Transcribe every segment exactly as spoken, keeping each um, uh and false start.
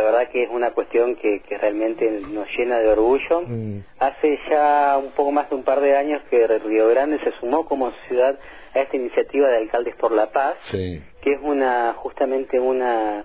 verdad que es una cuestión que, que realmente nos llena de orgullo. Mm. Hace ya un poco más de un par de años que Río Grande se sumó como ciudad a esta iniciativa de Alcaldes por la Paz, sí. que es una justamente una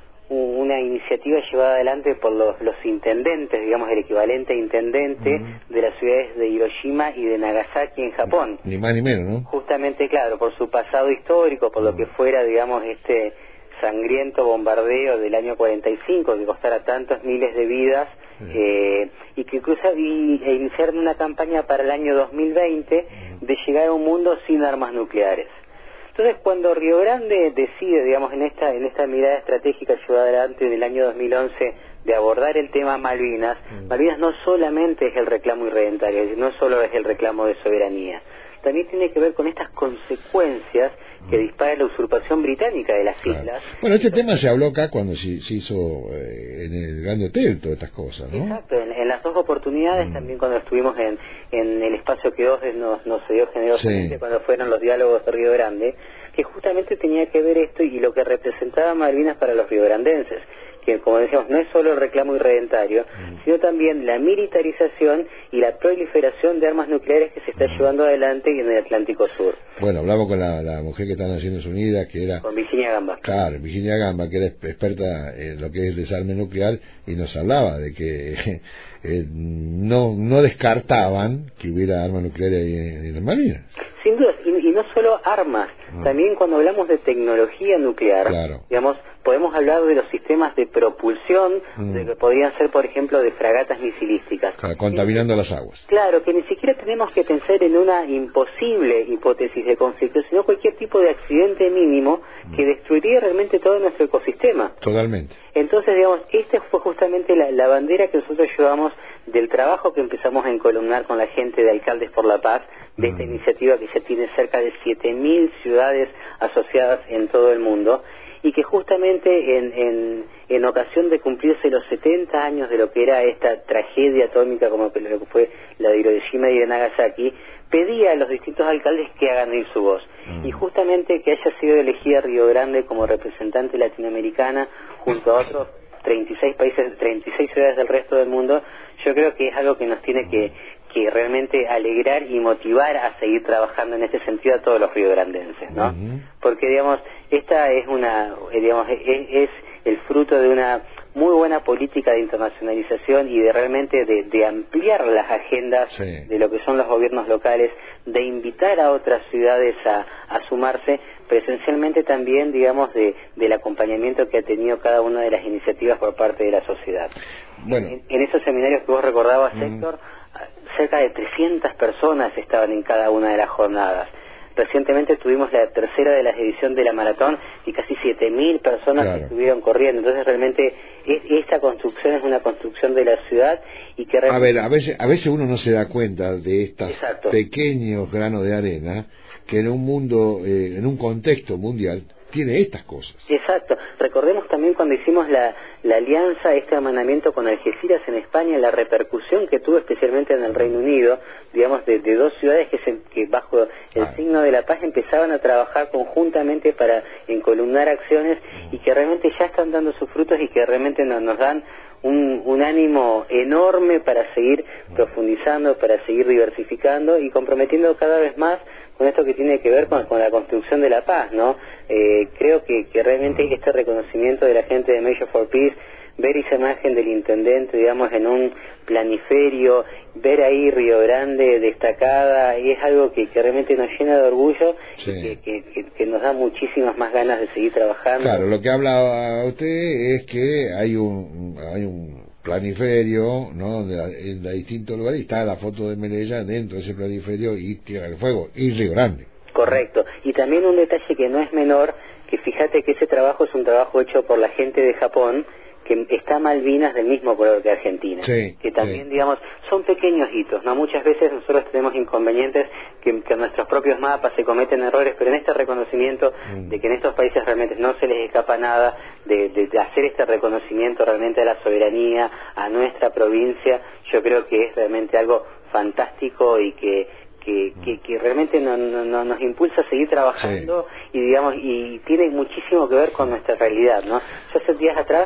una iniciativa llevada adelante por los, los intendentes, digamos el equivalente a intendente mm. de las ciudades de Hiroshima y de Nagasaki en Japón. Ni más ni menos, ¿no? Justamente, claro, por su pasado histórico, por mm. lo que fuera, digamos, este sangriento bombardeo del año cuarenta y cinco que costara tantos miles de vidas, mm. eh, y que cruza y, e iniciaron una campaña para el año dos mil veinte mm. de llegar a un mundo sin armas nucleares. Entonces, cuando Río Grande decide, digamos, en esta en esta mirada estratégica llevada adelante en el año dos mil once de abordar el tema Malvinas, mm. Malvinas no solamente es el reclamo irredentario, no solo es el reclamo de soberanía, también tiene que ver con estas consecuencias que dispara la usurpación británica de las claro. islas. Bueno, este tema se habló acá cuando se, se hizo eh, en el Grande Hotel, todas estas cosas, ¿no? Exacto, en, en las dos oportunidades, mm. también cuando estuvimos en, en el espacio que Osdes nos, nos cedió generosamente, sí. cuando fueron los diálogos de Río Grande, que justamente tenía que ver esto y lo que representaba Malvinas para los riograndenses, que como decíamos no es solo el reclamo irredentario, mm. sino también la militarización y la proliferación de armas nucleares que se está mm. llevando adelante en el Atlántico Sur. Bueno, hablamos con la, la mujer que está en Naciones Unidas, que era... Con Virginia Gamba. Claro, Virginia Gamba, que era experta en lo que es el desarme nuclear, y nos hablaba de que eh, no no descartaban que hubiera armas nucleares ahí en, en las Malvinas. Sin duda, y, y no solo armas, mm. también cuando hablamos de tecnología nuclear, claro. digamos, podemos hablar de los sistemas de propulsión, mm. de que podrían ser, por ejemplo, de fragatas misilísticas. Claro, contaminando y, las aguas. Claro, que ni siquiera tenemos que pensar en una imposible hipótesis de conflicto, sino cualquier tipo de accidente mínimo mm. que destruiría realmente todo nuestro ecosistema. Totalmente. Entonces, digamos, esta fue justamente la, la bandera que nosotros llevamos del trabajo que empezamos a encolumnar con la gente de Alcaldes por la Paz, de esta mm. iniciativa que ya tiene cerca de siete mil ciudades asociadas en todo el mundo, y que justamente en, en, en ocasión de cumplirse los setenta años de lo que era esta tragedia atómica como que lo que fue la de Hiroshima y de Nagasaki, pedía a los distintos alcaldes que hagan oír su voz. Mm. Y justamente que haya sido elegida Río Grande como representante latinoamericana junto a otros treinta y seis países, treinta y seis ciudades del resto del mundo, yo creo que es algo que nos tiene que, que realmente alegrar y motivar a seguir trabajando en este sentido a todos los riograndenses, ¿no? Uh-huh. Porque, digamos, esta es una, digamos, es, es el fruto de una muy buena política de internacionalización y de realmente de, de ampliar las agendas sí. de lo que son los gobiernos locales, de invitar a otras ciudades a, a sumarse, pero esencialmente también, digamos, de, del acompañamiento que ha tenido cada una de las iniciativas por parte de la sociedad. Bueno. En, en esos seminarios que vos recordabas, uh-huh. Héctor, cerca de trescientas personas estaban en cada una de las jornadas. Recientemente tuvimos la tercera de la edición de la maratón y casi siete mil personas claro. que estuvieron corriendo. Entonces realmente es, esta construcción es una construcción de la ciudad y que realmente... A ver, a veces, a veces uno no se da cuenta de estos pequeños granos de arena que en un mundo, eh, en un contexto mundial, tiene estas cosas. Exacto. Recordemos también cuando hicimos la, la alianza, este amanamiento con Algeciras en España, la repercusión que tuvo especialmente en el Reino Unido, digamos, de, de dos ciudades que, se, que bajo el ah. signo de la paz empezaban a trabajar conjuntamente para encolumnar acciones y que realmente ya están dando sus frutos y que realmente nos, nos dan un, un ánimo enorme para seguir profundizando, para seguir diversificando y comprometiendo cada vez más con esto que tiene que ver con, con la construcción de la paz, ¿no? Eh, creo que, que realmente este reconocimiento de la gente de Measure for Peace, ver esa imagen del intendente, digamos, en un planiferio, ver ahí Río Grande destacada, y es algo que, que realmente nos llena de orgullo sí. y que, que, que, que nos da muchísimas más ganas de seguir trabajando. Claro, lo que habla usted es que hay un, hay un planiferio, ¿no? De la, en la distintos lugares, y está la foto de Melella dentro de ese planiferio y Tierra del Fuego y Río Grande. Correcto, y también un detalle que no es menor, que fíjate que ese trabajo es un trabajo hecho por la gente de Japón, que está Malvinas del mismo color que Argentina, sí, que también, sí. digamos, son pequeños hitos, ¿no? Muchas veces nosotros tenemos inconvenientes que, que en nuestros propios mapas se cometen errores, pero en este reconocimiento mm. de que en estos países realmente no se les escapa nada, de, de, de hacer este reconocimiento realmente a la soberanía, a nuestra provincia, yo creo que es realmente algo fantástico y que Que, que, que realmente no, no, no, nos impulsa a seguir trabajando sí. y digamos y tiene muchísimo que ver con nuestra realidad, ¿no? Yo hace días atrás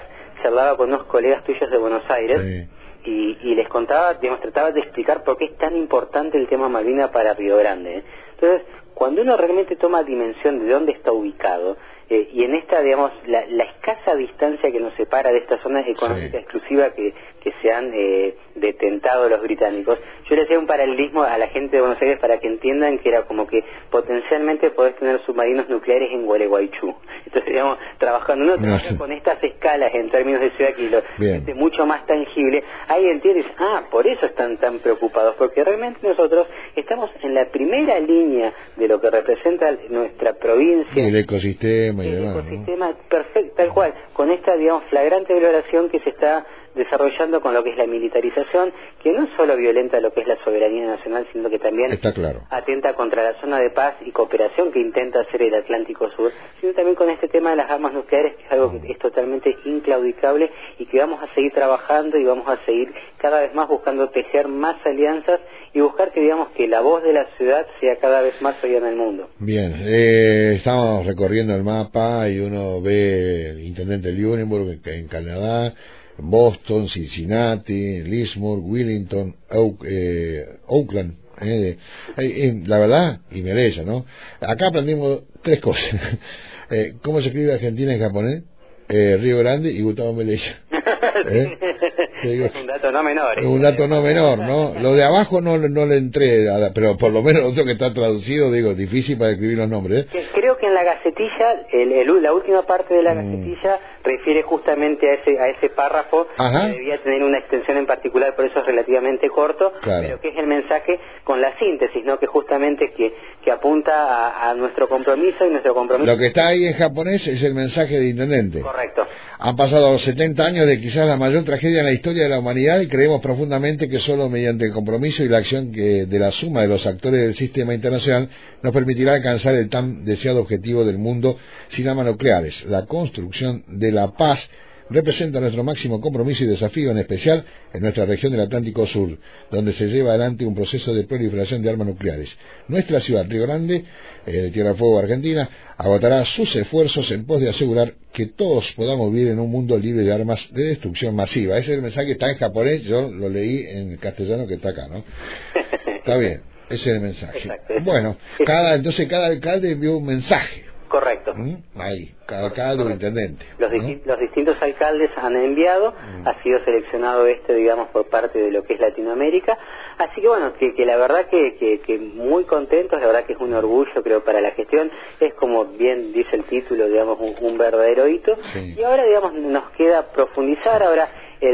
charlaba con unos colegas tuyos de Buenos Aires, Sí. y, y les contaba, digamos, trataba de explicar por qué es tan importante el tema Malvinas para Río Grande, ¿eh? Entonces, cuando uno realmente toma dimensión de dónde está ubicado, eh, y en esta, digamos, la, la escasa distancia que nos separa de esta zona económica sí. exclusiva que, que se han eh, detentado los británicos, yo le hacía un paralelismo a la gente de Buenos Aires para que entiendan que era como que potencialmente podés tener submarinos nucleares en Gualeguaychú. Entonces, digamos, trabajando, uno trabaja no. con estas escalas en términos de ciudad que lo es mucho más tangible, ahí entiendes, ah, por eso están tan preocupados, porque realmente nosotros estamos en la primera línea de lo que representa nuestra provincia. Y el ecosistema y el demás, ecosistema ¿no? perfecto, tal cual, con esta, digamos, flagrante violación que se está desarrollando con lo que es la militarización, que no solo violenta lo que es la soberanía nacional, sino que también está claro. atenta contra la zona de paz y cooperación que intenta hacer el Atlántico Sur, sino también con este tema de las armas nucleares, que es algo que es totalmente inclaudicable y que vamos a seguir trabajando y vamos a seguir cada vez más buscando tejer más alianzas y buscar que, digamos, que la voz de la ciudad sea cada vez más oída en el mundo. Bien, eh, estamos recorriendo el mapa y uno ve el intendente Lunenburg en Canadá, Boston, Cincinnati, Lismore, Wellington, Oak, eh, Oakland, eh, eh, la verdad, y Melilla, ¿no? Acá aprendimos tres cosas. eh, ¿Cómo se escribe Argentina en japonés? Eh, Río Grande y Gustavo Melilla. ¿Eh? Digo, es un dato no menor. Es un dato no menor, ¿no? Lo de abajo no, no le entré, a la, pero por lo menos otro que está traducido, digo, difícil para escribir los nombres. ¿eh? Creo que en la Gacetilla, el, el, la última parte de la Gacetilla mm. refiere justamente a ese a ese párrafo. Ajá. Que debía tener una extensión en particular, por eso es relativamente corto, claro. pero que es el mensaje con la síntesis, ¿no? Que justamente que, que apunta a, a nuestro compromiso y nuestro compromiso. Lo que está ahí en japonés es el mensaje de intendente. Correcto. Han pasado setenta años de quizás la mayor tragedia en la historia de la humanidad y creemos profundamente que solo mediante el compromiso y la acción que de la suma de los actores del sistema internacional nos permitirá alcanzar el tan deseado objetivo del mundo sin armas nucleares. La construcción de la paz representa nuestro máximo compromiso y desafío, en especial en nuestra región del Atlántico Sur, donde se lleva adelante un proceso de proliferación de armas nucleares. Nuestra ciudad, Río Grande, eh, de Tierra del Fuego, Argentina, agotará sus esfuerzos en pos de asegurar que todos podamos vivir en un mundo libre de armas de destrucción masiva. Ese es el mensaje que está en japonés, yo lo leí en castellano que está acá, ¿no? Está bien, ese es el mensaje. Exacto. Bueno, cada entonces cada alcalde envió un mensaje. Correcto. ¿Mm? Ahí, cada alcalde o intendente. Los, ¿no? disti los distintos alcaldes han enviado, mm. ha sido seleccionado este, digamos, por parte de lo que es Latinoamérica. Así que bueno, que, que la verdad que, que, que muy contentos, la verdad que es un orgullo, creo, para la gestión. Es como bien dice el título, digamos, un, un verdadero hito. Sí. Y ahora, digamos, nos queda profundizar. Ahora,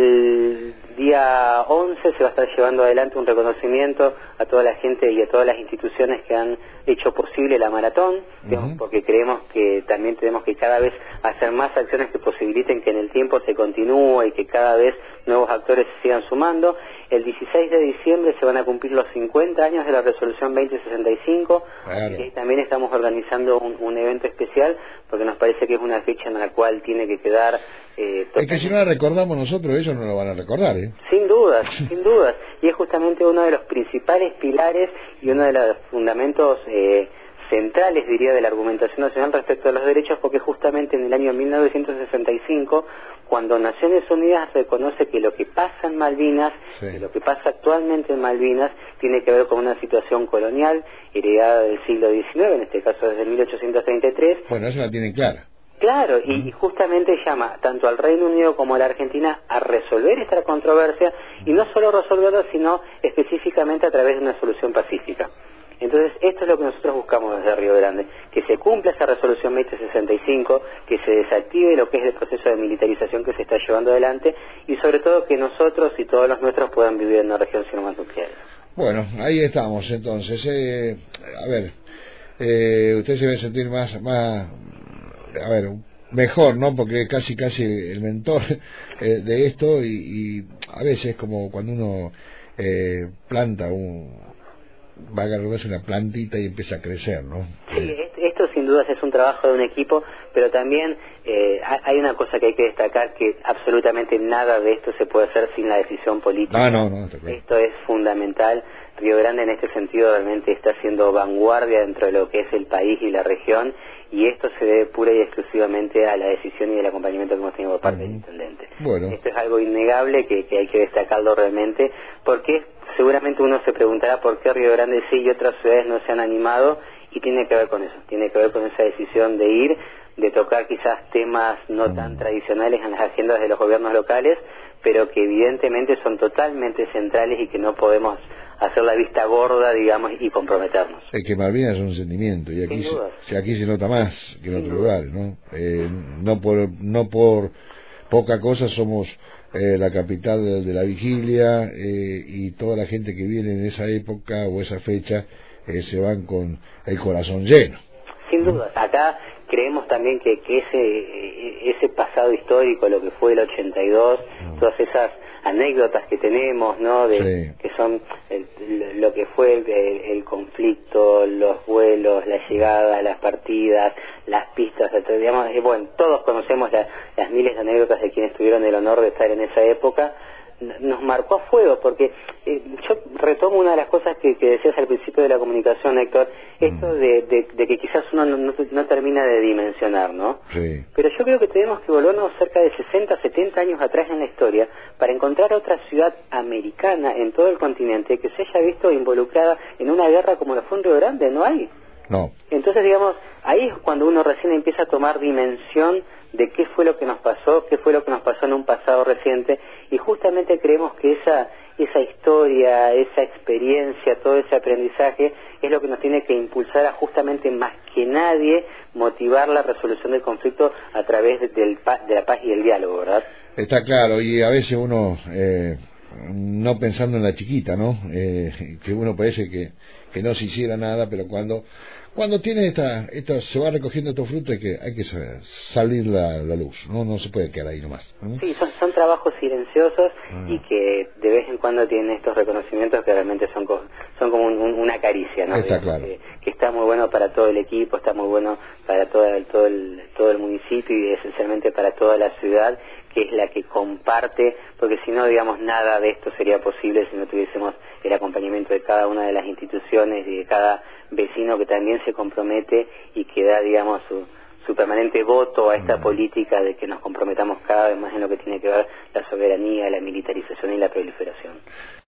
el día once se va a estar llevando adelante un reconocimiento a toda la gente y a todas las instituciones que han hecho posible la maratón, digamos, uh-huh. porque creemos que también tenemos que cada vez hacer más acciones que posibiliten que en el tiempo se continúe y que cada vez nuevos actores se sigan sumando. El dieciséis de diciembre se van a cumplir los cincuenta años de la resolución veinte sesenta y cinco, claro. y también estamos organizando un, un evento especial porque nos parece que es una fecha en la cual tiene que quedar... Eh, es que si no la recordamos nosotros, ellos no lo van a recordar, ¿eh? Sin dudas, sin dudas. Y es justamente uno de los principales pilares y uno de los fundamentos eh, centrales, diría, de la argumentación nacional respecto a los derechos, porque justamente en el año mil novecientos sesenta y cinco, cuando Naciones Unidas reconoce que lo que pasa en Malvinas, sí. que lo que pasa actualmente en Malvinas, tiene que ver con una situación colonial heredada del siglo diecinueve, en este caso desde mil ochocientos treinta y tres. Bueno, eso la tienen clara. Claro, y, y justamente llama tanto al Reino Unido como a la Argentina a resolver esta controversia, y no solo resolverla, sino específicamente a través de una solución pacífica. Entonces, esto es lo que nosotros buscamos desde Río Grande, que se cumpla esa resolución veinte sesenta y cinco, que se desactive lo que es el proceso de militarización que se está llevando adelante, y sobre todo que nosotros y todos los nuestros puedan vivir en una región sin armas nucleares. Bueno, ahí estamos entonces. Eh, a ver, eh, usted se va a sentir más... más a ver, mejor, ¿no? Porque casi casi el mentor eh, de esto y, y a veces como cuando uno eh, planta un va a agarrarse una plantita y empieza a crecer, ¿no? Sí, esto sin dudas es un trabajo de un equipo, pero también eh, hay una cosa que hay que destacar, que absolutamente nada de esto se puede hacer sin la decisión política. Ah, no, no, está claro. Esto es fundamental. Río Grande en este sentido realmente está haciendo vanguardia dentro de lo que es el país y la región, y esto se debe pura y exclusivamente a la decisión y el acompañamiento que hemos tenido por parte uh-huh. del intendente. Bueno. Esto es algo innegable que, que hay que destacarlo realmente, porque seguramente uno se preguntará por qué Río Grande sí y otras ciudades no se han animado, y tiene que ver con eso, tiene que ver con esa decisión de ir, de tocar quizás temas no uh-huh. tan tradicionales en las agendas de los gobiernos locales, pero que evidentemente son totalmente centrales y que no podemos hacer la vista gorda, digamos, y comprometernos. Es que Malvinas es un sentimiento, y aquí se, aquí se nota más que en otros lugares, ¿no? Eh, no por no por poca cosa somos eh, la capital de, de la vigilia, eh, y toda la gente que viene en esa época o esa fecha eh, se van con el corazón lleno. Sin duda, acá creemos también que, que ese ese pasado histórico, lo que fue el ochenta y dos, mm. todas esas anécdotas que tenemos, ¿no? De, sí. que son el, lo que fue el, el, el conflicto, los vuelos, las llegadas, las partidas, las pistas, digamos, bueno, todos conocemos la, las miles de anécdotas de quienes tuvieron el honor de estar en esa época. Nos marcó a fuego, porque eh, yo retomo una de las cosas que, que decías al principio de la comunicación, Héctor, esto de, de, de que quizás uno no, no, no termina de dimensionar, ¿no? Sí. Pero yo creo que tenemos que volvernos cerca de sesenta, setenta años atrás en la historia para encontrar otra ciudad americana en todo el continente que se haya visto involucrada en una guerra como la fue en Río Grande. No hay. No. Entonces, digamos, ahí es cuando uno recién empieza a tomar dimensión de qué fue lo que nos pasó, qué fue lo que nos pasó en un pasado reciente, y justamente creemos que esa esa historia, esa experiencia, todo ese aprendizaje es lo que nos tiene que impulsar a justamente más que nadie motivar la resolución del conflicto a través de, del, de la paz y el diálogo, ¿verdad? Está claro, y a veces uno, eh, no pensando en la chiquita, ¿no? Eh, que uno parece que, que no se hiciera nada, pero cuando Cuando tiene esta, esta, se va recogiendo estos frutos, hay que, hay que salir la, la luz, no no se puede quedar ahí nomás. ¿eh? Sí, son, son trabajos silenciosos ah. y que de vez en cuando tienen estos reconocimientos que realmente son, co son como un, un, una caricia, ¿no? Está Digamos, claro. Que, que está muy bueno para todo el equipo, está muy bueno para todo el, todo el, todo el municipio y esencialmente para toda la ciudad, que es la que comparte, porque si no, digamos, nada de esto sería posible si no tuviésemos el acompañamiento de cada una de las instituciones y de cada vecino que también se compromete y que da, digamos, su, su permanente voto a esta mm. política de que nos comprometamos cada vez más en lo que tiene que ver la soberanía, la militarización y la proliferación.